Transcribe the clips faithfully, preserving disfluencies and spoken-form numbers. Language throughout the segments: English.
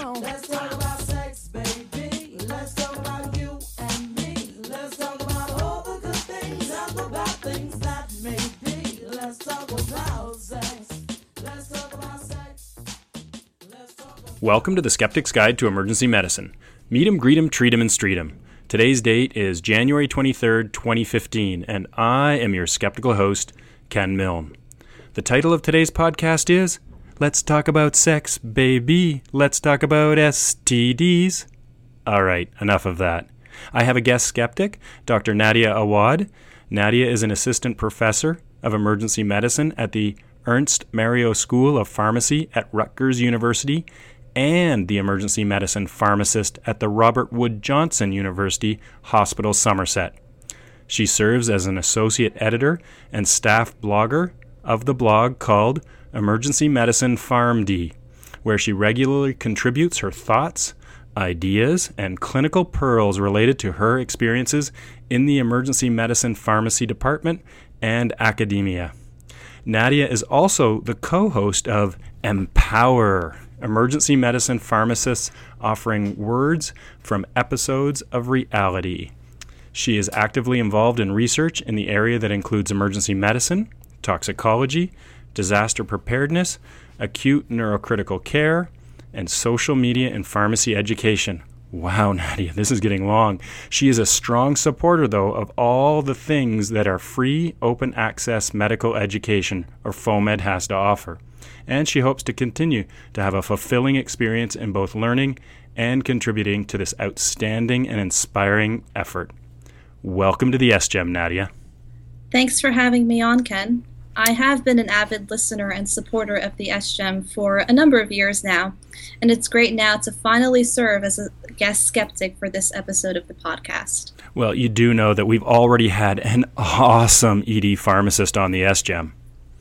on. Let's talk about sex, baby. Let's talk about you and me. Let's talk about all the good things and the bad things that may be. Let's talk about sex. Let's talk about sex. Let's talk about... Welcome to the Skeptic's Guide to Emergency Medicine. Meet 'em, greet 'em, treat 'em, and street 'em. Today's date is January twenty-third, twenty fifteen, and I am your skeptical host, Ken Milne. The title of today's podcast is Let's Talk About Sex, Baby. Let's Talk About S T Ds. All right, enough of that. I have a guest skeptic, Doctor Nadia Awad. Nadia is an assistant professor of emergency medicine at the Ernst Mario School of Pharmacy at Rutgers University and the emergency medicine pharmacist at the Robert Wood Johnson University Hospital, Somerset. She serves as an associate editor and staff blogger of the blog called Emergency Medicine PharmD, where she regularly contributes her thoughts, ideas, and clinical pearls related to her experiences in the emergency medicine pharmacy department and academia. Nadia is also the co-host of Empower, Emergency Medicine Pharmacists Offering Words from Episodes of Reality. She is actively involved in research in the area that includes emergency medicine, toxicology, disaster preparedness, acute neurocritical care, and social media and pharmacy education. Wow, Nadia, this is getting long. She is a strong supporter, though, of all the things that our free, open access medical education, or FOMED, has to offer. And she hopes to continue to have a fulfilling experience in both learning and contributing to this outstanding and inspiring effort. Welcome to the S G E M, Nadia. Thanks for having me on, Ken. I have been an avid listener and supporter of the S G E M for a number of years now, and it's great now to finally serve as a guest skeptic for this episode of the podcast. Well, you do know that we've already had an awesome E D pharmacist on the S G E M.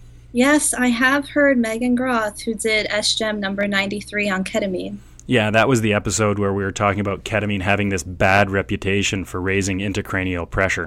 Yes, I have heard Megan Groth, who did S G E M number ninety-three on ketamine. Yeah, that was the episode where we were talking about ketamine having this bad reputation for raising intracranial pressure.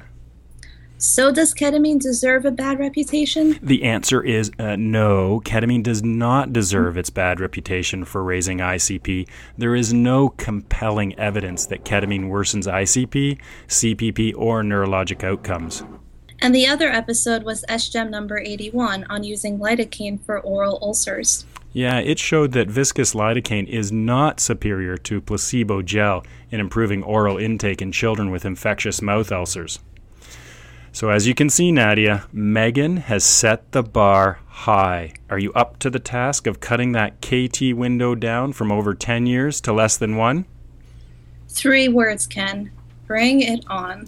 So does ketamine deserve a bad reputation? The answer is uh, no. Ketamine does not deserve its bad reputation for raising I C P. There is no compelling evidence that ketamine worsens I C P, C P P, or neurologic outcomes. And the other episode was S G E M number eighty-one on using lidocaine for oral ulcers. Yeah, it showed that viscous lidocaine is not superior to placebo gel in improving oral intake in children with infectious mouth ulcers. So as you can see, Nadia, Megan has set the bar high. Are you up to the task of cutting that K T window down from over ten years to less than one? Three words, Ken. Bring it on.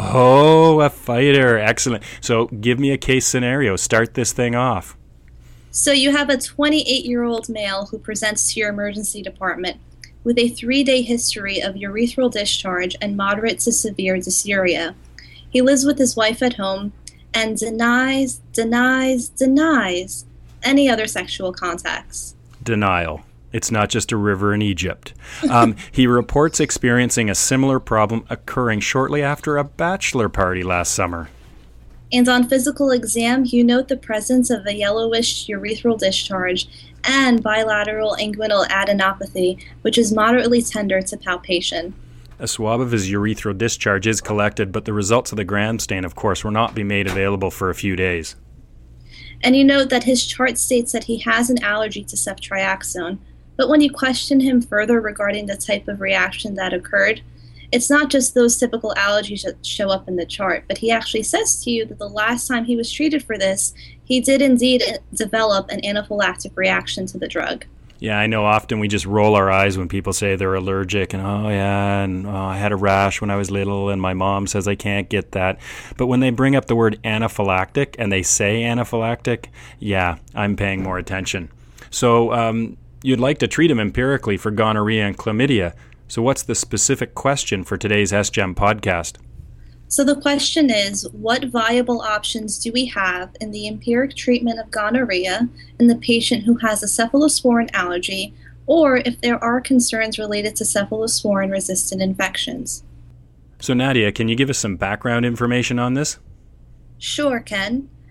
Oh, a fighter. Excellent. So give me a case scenario. Start this thing off. So you have a twenty-eight-year-old male who presents to your emergency department with a three-day history of urethral discharge and moderate to severe dysuria. He lives with his wife at home and denies, denies, denies any other sexual contacts. Denial. It's not just a river in Egypt. Um, he reports experiencing a similar problem occurring shortly after a bachelor party last summer. And on physical exam, you note the presence of a yellowish urethral discharge and bilateral inguinal adenopathy, which is moderately tender to palpation. A swab of his urethral discharge is collected, but the results of the gram stain, of course, will not be made available for a few days. And you note that his chart states that he has an allergy to ceftriaxone, but when you question him further regarding the type of reaction that occurred, it's not just those typical allergies that show up in the chart, but he actually says to you that the last time he was treated for this, he did indeed develop an anaphylactic reaction to the drug. Yeah, I know often we just roll our eyes when people say they're allergic and, oh, yeah, and oh, I had a rash when I was little and my mom says I can't get that. But when they bring up the word anaphylactic and they say anaphylactic, yeah, I'm paying more attention. So um, you'd like to treat him empirically for gonorrhea and chlamydia. So what's the specific question for today's S G E M podcast? So the question is, what viable options do we have in the empiric treatment of gonorrhea in the patient who has a cephalosporin allergy, or if there are concerns related to cephalosporin-resistant infections? So Nadia, can you give us some background information on this? Sure, Ken.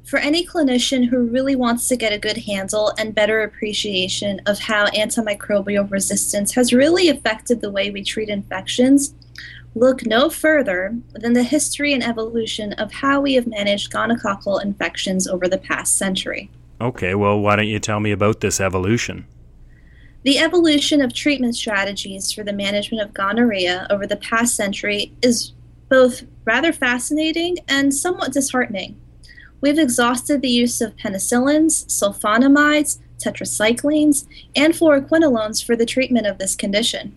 For any clinician who really wants to get a good handle and better appreciation of how antimicrobial resistance has really affected the way we treat infections, look no further than the history and evolution of how we have managed gonococcal infections over the past century. Okay, well, why don't you tell me about this evolution? The evolution of treatment strategies for the management of gonorrhea over the past century is both rather fascinating and somewhat disheartening. We've exhausted the use of penicillins, sulfonamides, tetracyclines, and fluoroquinolones for the treatment of this condition.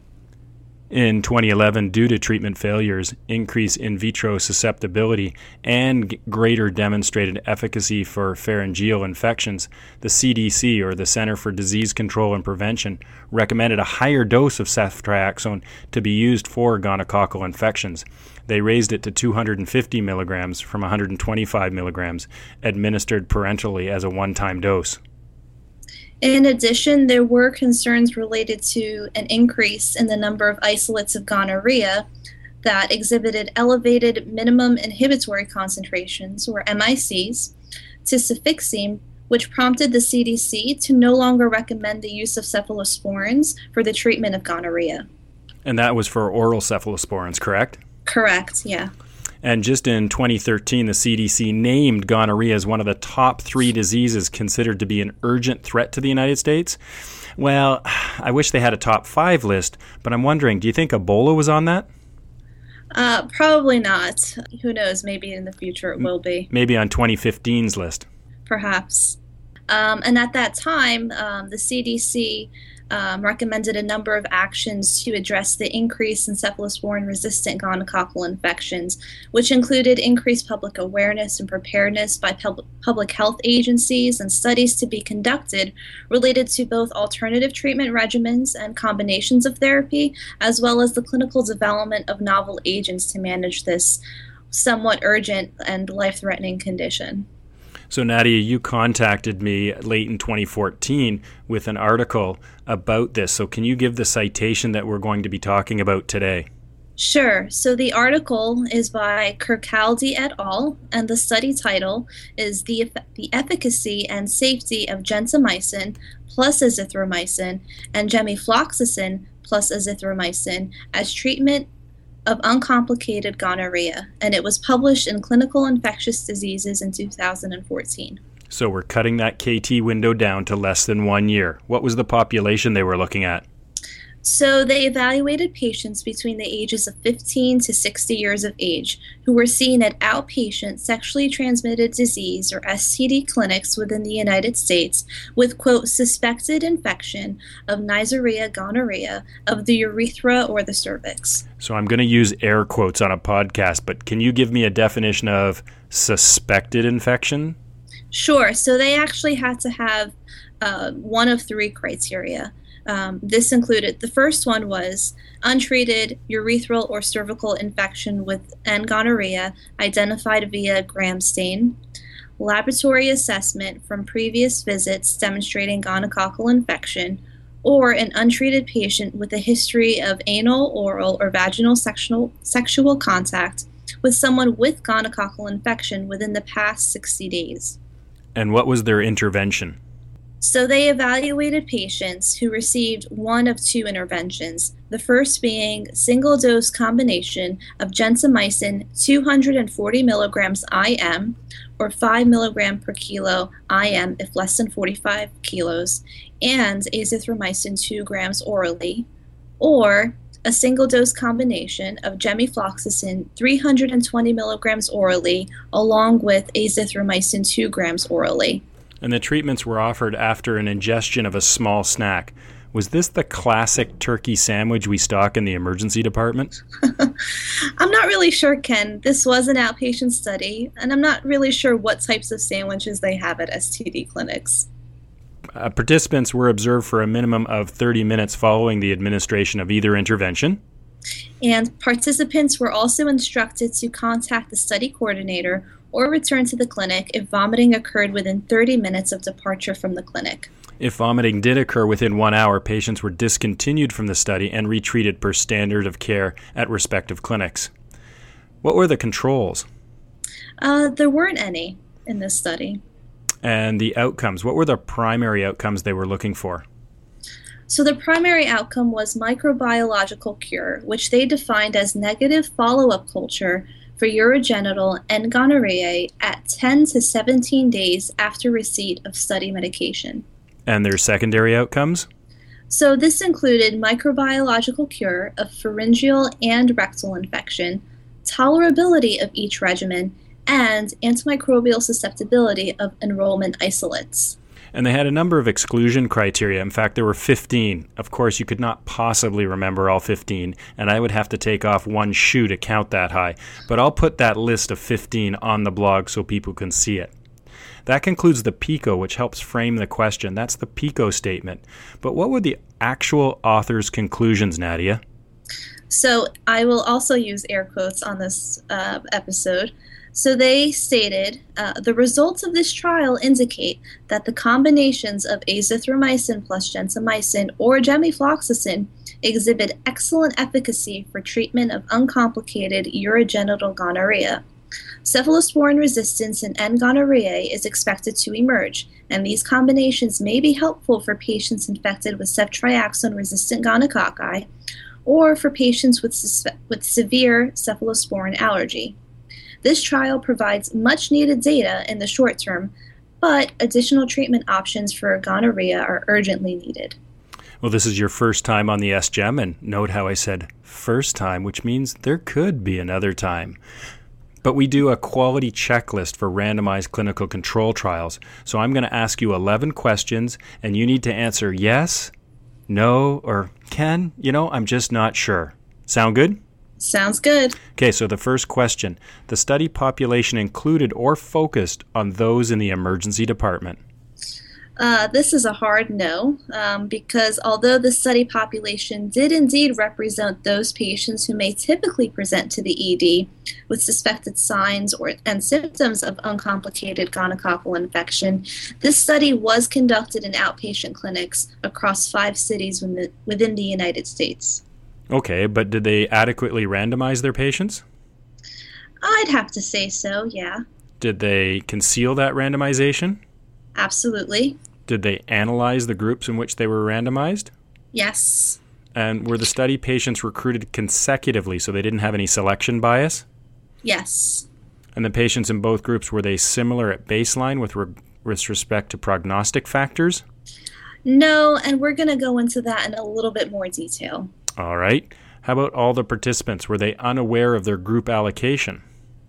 In twenty eleven, due to treatment failures, increased in vitro susceptibility, and g- greater demonstrated efficacy for pharyngeal infections, the C D C, or the Center for Disease Control and Prevention, recommended a higher dose of ceftriaxone to be used for gonococcal infections. They raised it to two hundred fifty milligrams from one hundred twenty-five milligrams, administered parenterally as a one-time dose. In addition, there were concerns related to an increase in the number of isolates of gonorrhea that exhibited elevated minimum inhibitory concentrations, or M I Cs, to cefixime, which prompted the C D C to no longer recommend the use of cephalosporins for the treatment of gonorrhea. And that was for oral cephalosporins, correct? Correct, yeah. And just in twenty thirteen, the C D C named gonorrhea as one of the top three diseases considered to be an urgent threat to the United States. Well, I wish they had a top five list, but I'm wondering, do you think Ebola was on that? Uh, probably not. Who knows? Maybe in the future it will be. Maybe on twenty fifteen's list. Perhaps. Um, and at that time, um, the C D C um, recommended a number of actions to address the increase in cephalosporin-resistant gonococcal infections, which included increased public awareness and preparedness by pub- public health agencies and studies to be conducted related to both alternative treatment regimens and combinations of therapy, as well as the clinical development of novel agents to manage this somewhat urgent and life-threatening condition. So, Nadia, you contacted me late in twenty fourteen with an article about this. So can you give the citation that we're going to be talking about today? Sure. So the article is by Kirkcaldy et al., and the study title is The, the Efficacy and Safety of Gentamicin plus Azithromycin and Gemifloxacin plus Azithromycin as Treatment of Uncomplicated Gonorrhea, and it was published in Clinical Infectious Diseases in two thousand fourteen. So we're cutting that K T window down to less than one year. What was the population they were looking at? So they evaluated patients between the ages of fifteen to sixty years of age who were seen at outpatient sexually transmitted disease, or S T D, clinics within the United States with, quote, suspected infection of Neisseria gonorrhea of the urethra or the cervix. So I'm going to use air quotes on a podcast, but can you give me a definition of suspected infection? Sure. So they actually had to have uh, one of three criteria. Um, this included, the first one was untreated urethral or cervical infection with and gonorrhea identified via Gram stain, laboratory assessment from previous visits demonstrating gonococcal infection, or an untreated patient with a history of anal, oral, or vaginal sexual, sexual contact with someone with gonococcal infection within the past sixty days. And what was their intervention? So they evaluated patients who received one of two interventions, the first being single-dose combination of gentamicin two hundred forty milligrams I M or five milligrams per kilo I M if less than forty-five kilos, and azithromycin two grams orally, or a single-dose combination of gemifloxacin three hundred twenty milligrams orally along with azithromycin two grams orally. And the treatments were offered after an ingestion of a small snack. Was this the classic turkey sandwich we stock in the emergency department? I'm not really sure, Ken. This was an outpatient study, and I'm not really sure what types of sandwiches they have at S T D clinics. Uh, participants were observed for a minimum of thirty minutes following the administration of either intervention. And participants were also instructed to contact the study coordinator or return to the clinic if vomiting occurred within thirty minutes of departure from the clinic. If vomiting did occur within one hour, patients were discontinued from the study and retreated per standard of care at respective clinics. What were the controls? Uh, there weren't any in this study. And the outcomes, what were the primary outcomes they were looking for? So the primary outcome was microbiological cure, which they defined as negative follow-up culture for urogenital and gonorrhea at ten to seventeen days after receipt of study medication. And their secondary outcomes? So this included microbiological cure of pharyngeal and rectal infection, tolerability of each regimen, and antimicrobial susceptibility of enrollment isolates. And they had a number of exclusion criteria. In fact, there were fifteen. Of course, you could not possibly remember all fifteen, and I would have to take off one shoe to count that high. But I'll put that list of fifteen on the blog so people can see it. That concludes the PICO, which helps frame the question. That's the PICO statement. But what were the actual author's conclusions, Nadia? So I will also use air quotes on this uh, episode. So they stated, uh, the results of this trial indicate that the combinations of azithromycin plus gentamicin or gemifloxacin exhibit excellent efficacy for treatment of uncomplicated urogenital gonorrhea. Cephalosporin resistance in N. gonorrhoeae is expected to emerge, and these combinations may be helpful for patients infected with ceftriaxone-resistant gonococci or for patients with, with severe cephalosporin allergy. This trial provides much-needed data in the short term, but additional treatment options for gonorrhea are urgently needed. Well, this is your first time on the S G E M, and note how I said first time, which means there could be another time. But we do a quality checklist for randomized clinical control trials, so I'm going to ask you eleven questions, and you need to answer yes, no, or Ken, you know, I'm just not sure. Sound good? Sounds good. Okay, so the first question. The study population included or focused on those in the emergency department? Uh, this is a hard no, um, because although the study population did indeed represent those patients who may typically present to the E D with suspected signs or and symptoms of uncomplicated gonococcal infection, this study was conducted in outpatient clinics across five cities within the, within the United States. Okay, but did they adequately randomize their patients? I'd have to say so, yeah. Did they conceal that randomization? Absolutely. Did they analyze the groups in which they were randomized? Yes. And were the study patients recruited consecutively so they didn't have any selection bias? Yes. And the patients in both groups, were they similar at baseline with, re- with respect to prognostic factors? No, and we're going to go into that in a little bit more detail. All right. How about all the participants? Were they unaware of their group allocation?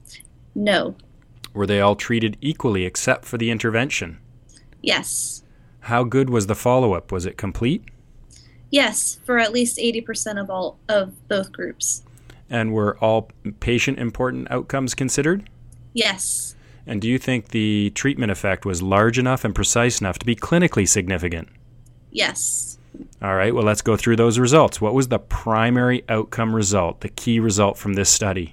No. Were they all treated equally except for the intervention? Yes. How good was the follow-up? Was it complete? Yes, for at least eighty percent of all of both groups. And were all patient-important outcomes considered? Yes. And do you think the treatment effect was large enough and precise enough to be clinically significant? Yes. All right, well, let's go through those results. What was the primary outcome result, the key result from this study?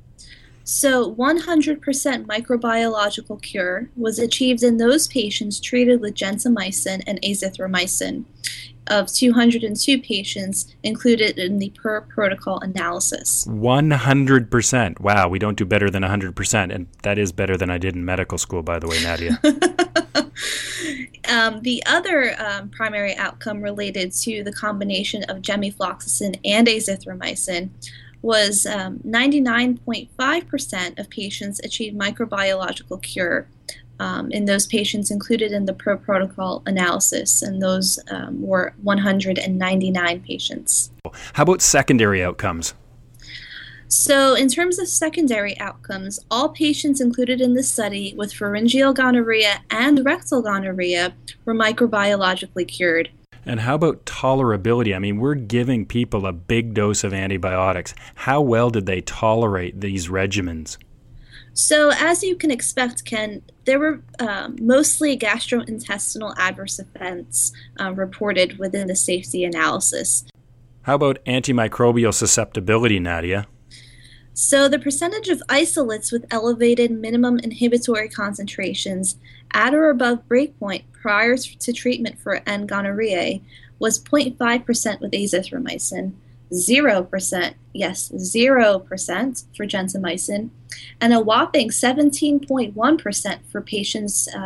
So one hundred percent microbiological cure was achieved in those patients treated with gentamicin and azithromycin. Of two hundred two patients included in the per protocol analysis. one hundred percent. Wow, we don't do better than one hundred percent. And that is better than I did in medical school, by the way, Nadia. um, the other um, primary outcome related to the combination of gemifloxacin and azithromycin was um, ninety-nine point five percent of patients achieved microbiological cure. Um, in those patients included in the pro-protocol analysis, and those um, were one hundred ninety-nine patients. How about secondary outcomes? So in terms of secondary outcomes, all patients included in this study with pharyngeal gonorrhea and rectal gonorrhea were microbiologically cured. And how about tolerability? I mean, we're giving people a big dose of antibiotics. How well did they tolerate these regimens? So as you can expect, Ken, there were um, mostly gastrointestinal adverse events uh, reported within the safety analysis. How about antimicrobial susceptibility, Nadia? So the percentage of isolates with elevated minimum inhibitory concentrations at or above breakpoint prior to treatment for N. gonorrhoeae was zero point five percent with azithromycin, zero percent, yes, zero percent for gentamicin, and a whopping seventeen point one percent for patients um,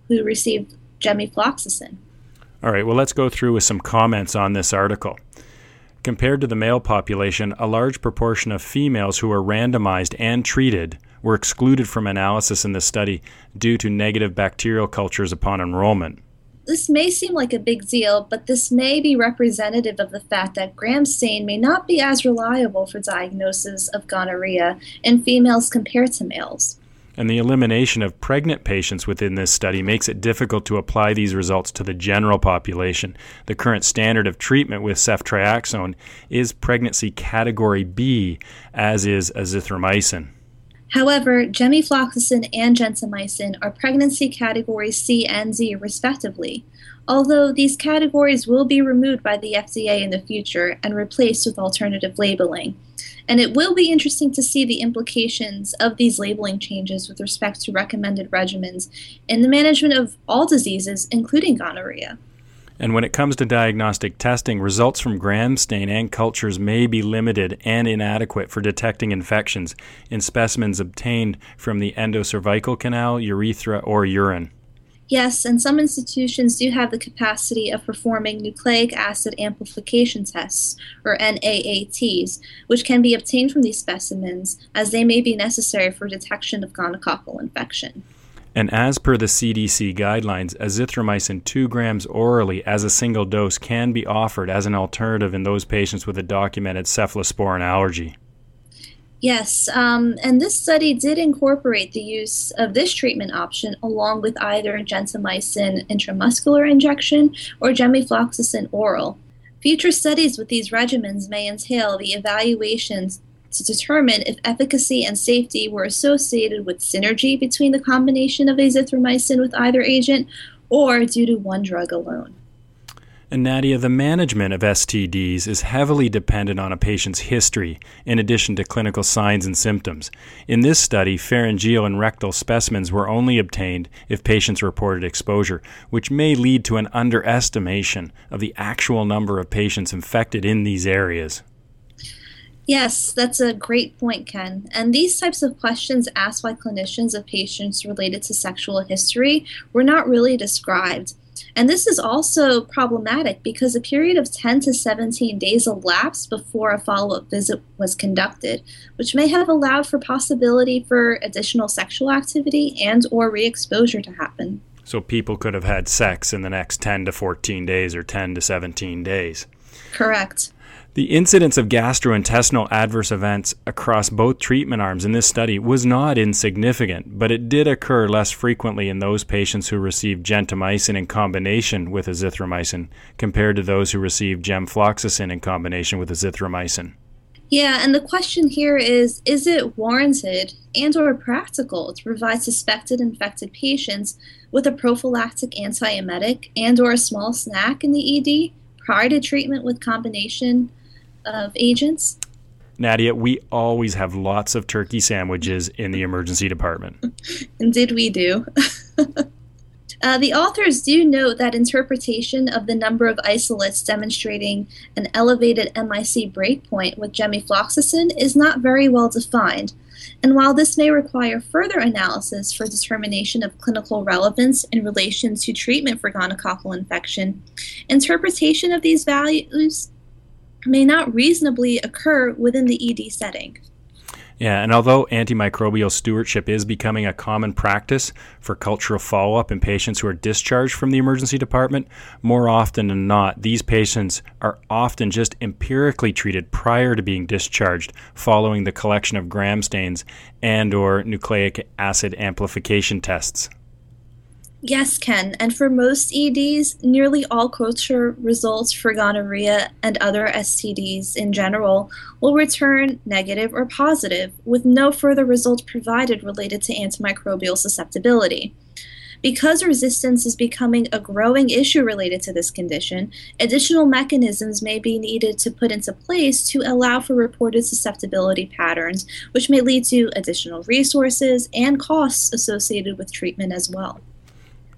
who received gemifloxacin. All right, well, let's go through with some comments on this article. Compared to the male population, a large proportion of females who were randomized and treated were excluded from analysis in this study due to negative bacterial cultures upon enrollment. This may seem like a big deal, but this may be representative of the fact that gram stain may not be as reliable for diagnosis of gonorrhea in females compared to males. And the elimination of pregnant patients within this study makes it difficult to apply these results to the general population. The current standard of treatment with ceftriaxone is pregnancy category B, as is azithromycin. However, gemifloxacin and gentamicin are pregnancy category C and D respectively, although these categories will be removed by the F D A in the future and replaced with alternative labeling. And it will be interesting to see the implications of these labeling changes with respect to recommended regimens in the management of all diseases, including gonorrhea. And when it comes to diagnostic testing, results from gram stain and cultures may be limited and inadequate for detecting infections in specimens obtained from the endocervical canal, urethra, or urine. Yes, and some institutions do have the capacity of performing nucleic acid amplification tests, or N A A Ts, which can be obtained from these specimens as they may be necessary for detection of gonococcal infection. And as per the C D C guidelines, azithromycin two grams orally as a single dose can be offered as an alternative in those patients with a documented cephalosporin allergy. Yes, um, and this study did incorporate the use of this treatment option along with either gentamicin intramuscular injection or gemifloxacin oral. Future studies with these regimens may entail the evaluations to determine if efficacy and safety were associated with synergy between the combination of azithromycin with either agent or due to one drug alone. And Nadia, the management of S T Ds is heavily dependent on a patient's history, in addition to clinical signs and symptoms. In this study, pharyngeal and rectal specimens were only obtained if patients reported exposure, which may lead to an underestimation of the actual number of patients infected in these areas. Yes, that's a great point, Ken. And these types of questions asked by clinicians of patients related to sexual history were not really described. And this is also problematic because a period of ten to seventeen days elapsed before a follow-up visit was conducted, which may have allowed for possibility for additional sexual activity and or re-exposure to happen. So people could have had sex in the next ten to fourteen days or ten to seventeen days. Correct. The incidence of gastrointestinal adverse events across both treatment arms in this study was not insignificant, but it did occur less frequently in those patients who received gentamicin in combination with azithromycin compared to those who received gemfloxacin in combination with azithromycin. Yeah, and the question here is, is it warranted and or practical to provide suspected infected patients with a prophylactic antiemetic and or a small snack in the E D prior to treatment with combination of agents? Nadia, we always have lots of turkey sandwiches in the emergency department. Indeed we do. uh, the authors do note that interpretation of the number of isolates demonstrating an elevated M I C breakpoint with gemifloxacin is not very well defined. And while this may require further analysis for determination of clinical relevance in relation to treatment for gonococcal infection, interpretation of these values may not reasonably occur within the E D setting. Yeah, and although antimicrobial stewardship is becoming a common practice for cultural follow-up in patients who are discharged from the emergency department, more often than not, these patients are often just empirically treated prior to being discharged following the collection of gram stains and or nucleic acid amplification tests. Yes, Ken, and for most E Ds, nearly all culture results for gonorrhea and other S T Ds in general will return negative or positive, with no further results provided related to antimicrobial susceptibility. Because resistance is becoming a growing issue related to this condition, additional mechanisms may be needed to put into place to allow for reported susceptibility patterns, which may lead to additional resources and costs associated with treatment as well.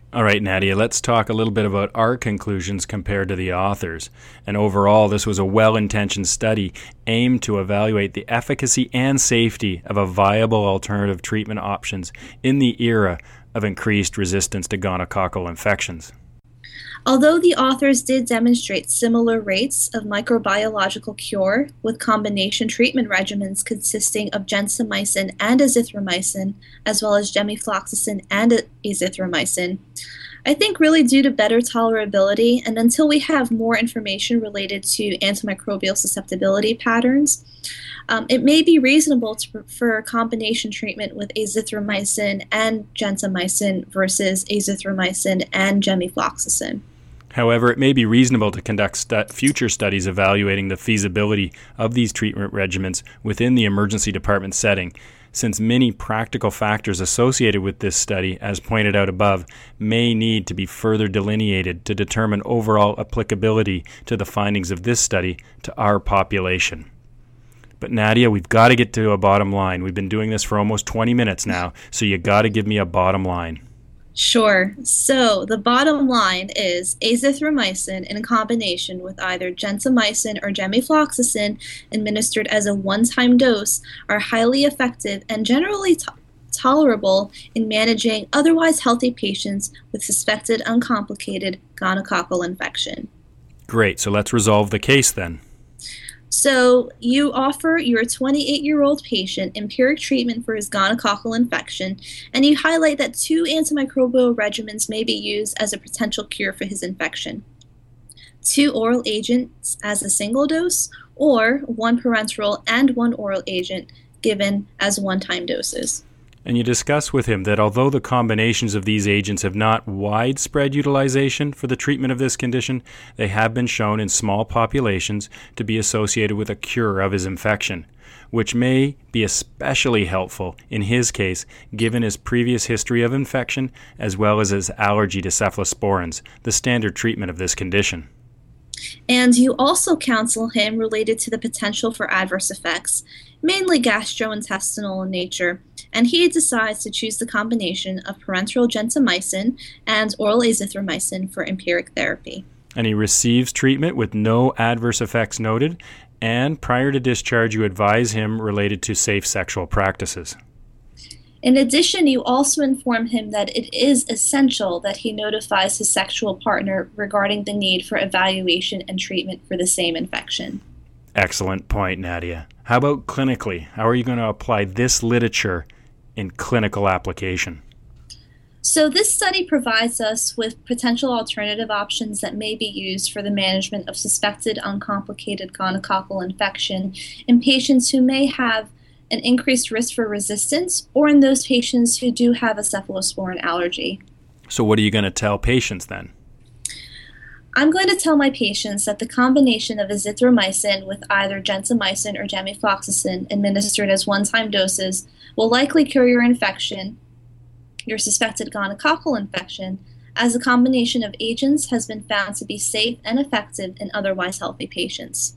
All right, Nadia, let's talk a little bit about our conclusions compared to the authors. And overall, this was a well-intentioned study aimed to evaluate the efficacy and safety of a viable alternative treatment options in the era of increased resistance to gonococcal infections. Although the authors did demonstrate similar rates of microbiological cure with combination treatment regimens consisting of gentamicin and azithromycin, as well as gemifloxacin and azithromycin, I think really due to better tolerability and until we have more information related to antimicrobial susceptibility patterns, um, it may be reasonable to prefer combination treatment with azithromycin and gentamicin versus azithromycin and gemifloxacin. However, it may be reasonable to conduct stu- future studies evaluating the feasibility of these treatment regimens within the emergency department setting, since many practical factors associated with this study, as pointed out above, may need to be further delineated to determine overall applicability to the findings of this study to our population. But Nadia, we've got to get to a bottom line. We've been doing this for almost twenty minutes now, so you got to give me a bottom line. Sure. So the bottom line is azithromycin in combination with either gentamicin or gemifloxacin administered as a one-time dose are highly effective and generally to- tolerable in managing otherwise healthy patients with suspected uncomplicated gonococcal infection. Great. So let's resolve the case then. So you offer your twenty-eight-year-old patient empiric treatment for his gonococcal infection, and you highlight that two antimicrobial regimens may be used as a potential cure for his infection. Two oral agents as a single dose, or one parenteral and one oral agent given as one-time doses. And you discuss with him that although the combinations of these agents have not widespread utilization for the treatment of this condition, they have been shown in small populations to be associated with a cure of his infection, which may be especially helpful in his case given his previous history of infection as well as his allergy to cephalosporins, the standard treatment of this condition. And you also counsel him related to the potential for adverse effects, mainly gastrointestinal in nature, and he decides to choose the combination of parenteral gentamicin and oral azithromycin for empiric therapy. And he receives treatment with no adverse effects noted, and prior to discharge you advise him related to safe sexual practices. In addition, you also inform him that it is essential that he notifies his sexual partner regarding the need for evaluation and treatment for the same infection. Excellent point, Nadia. How about clinically? How are you going to apply this literature in clinical application? So this study provides us with potential alternative options that may be used for the management of suspected uncomplicated gonococcal infection in patients who may have an increased risk for resistance, or in those patients who do have a cephalosporin allergy. So what are you going to tell patients then? I'm going to tell my patients that the combination of azithromycin with either gentamicin or gemifloxacin administered as one-time doses will likely cure your infection, your suspected gonococcal infection, as a combination of agents has been found to be safe and effective in otherwise healthy patients.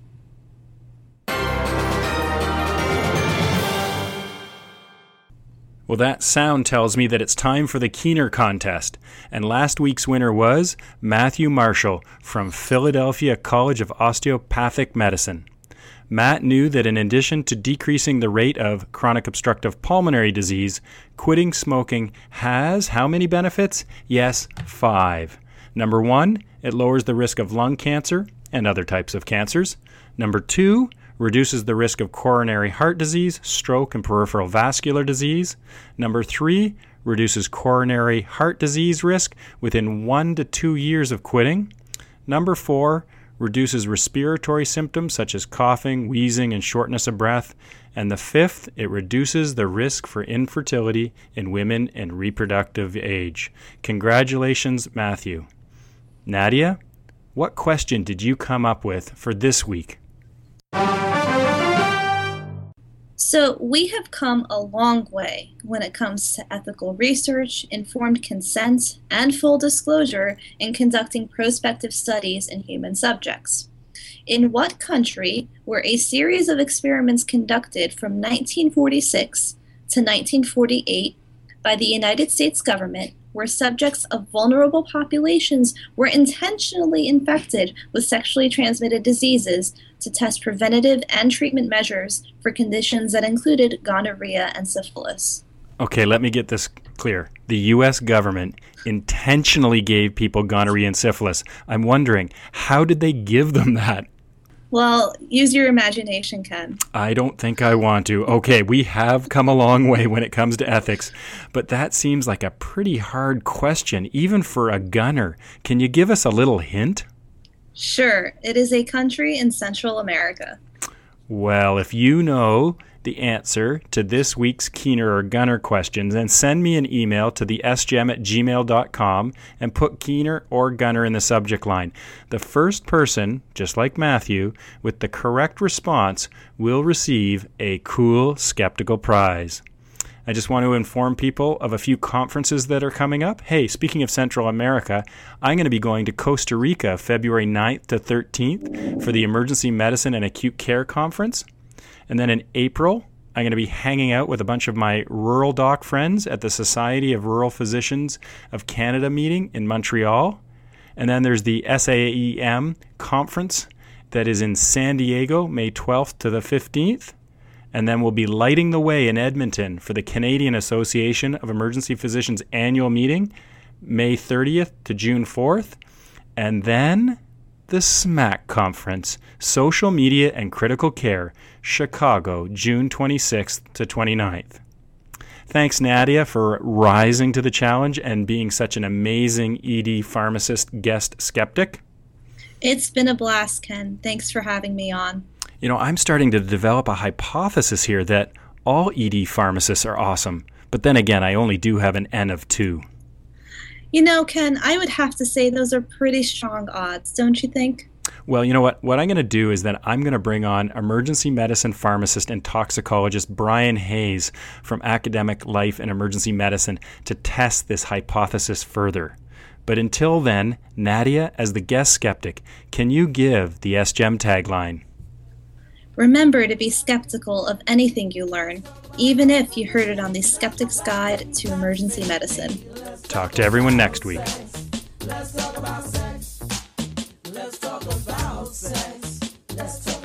Well, that sound tells me that it's time for the Keener contest, and last week's winner was Matthew Marshall from Philadelphia College of Osteopathic Medicine. Matt knew that in addition to decreasing the rate of chronic obstructive pulmonary disease, quitting smoking has how many benefits? Yes, five. Number one, it lowers the risk of lung cancer and other types of cancers. Number two, reduces the risk of coronary heart disease, stroke, and peripheral vascular disease. Number three, reduces coronary heart disease risk within one to two years of quitting. Number four, reduces respiratory symptoms such as coughing, wheezing, and shortness of breath. And the fifth, it reduces the risk for infertility in women in reproductive age. Congratulations, Matthew. Nadia, what question did you come up with for this week? So we have come a long way when it comes to ethical research, informed consent, and full disclosure in conducting prospective studies in human subjects. In what country were a series of experiments conducted from nineteen forty-six to nineteen forty-eight by the United States government where subjects of vulnerable populations were intentionally infected with sexually transmitted diseases to test preventative and treatment measures for conditions that included gonorrhea and syphilis. Okay, let me get this clear. The U S government intentionally gave people gonorrhea and syphilis. I'm wondering, how did they give them that? Well, use your imagination, Ken. I don't think I want to. Okay, we have come a long way when it comes to ethics, but that seems like a pretty hard question, even for a gunner. Can you give us a little hint? Sure, it is a country in Central America. Well, if you know the answer to this week's Keener or Gunner questions, then send me an email to the s gem at gmail dot com and put Keener or Gunner in the subject line. The first person, just like Matthew, with the correct response will receive a cool skeptical prize. I just want to inform people of a few conferences that are coming up. Hey, speaking of Central America, I'm going to be going to Costa Rica February ninth to thirteenth for the Emergency Medicine and Acute Care Conference. And then in April, I'm going to be hanging out with a bunch of my rural doc friends at the Society of Rural Physicians of Canada meeting in Montreal. And then there's the S A E M conference that is in San Diego, May twelfth to the fifteenth. And then we'll be lighting the way in Edmonton for the Canadian Association of Emergency Physicians annual meeting, May thirtieth to June fourth. And then the SMAC Conference, Social Media and Critical Care, Chicago, June twenty-sixth to twenty-ninth. Thanks, Nadia, for rising to the challenge and being such an amazing E D pharmacist guest skeptic. It's been a blast, Ken. Thanks for having me on. You know, I'm starting to develop a hypothesis here that all E D pharmacists are awesome. But then again, I only do have an N of two. You know, Ken, I would have to say those are pretty strong odds, don't you think? Well, you know what? What I'm going to do is that I'm going to bring on emergency medicine pharmacist and toxicologist Brian Hayes from Academic Life and Emergency Medicine to test this hypothesis further. But until then, Nadia, as the guest skeptic, can you give the S G E M tagline? Remember to be skeptical of anything you learn, even if you heard it on the Skeptic's Guide to Emergency Medicine. Talk to everyone next week. Let's talk about sex. Let's talk about sex. Let's talk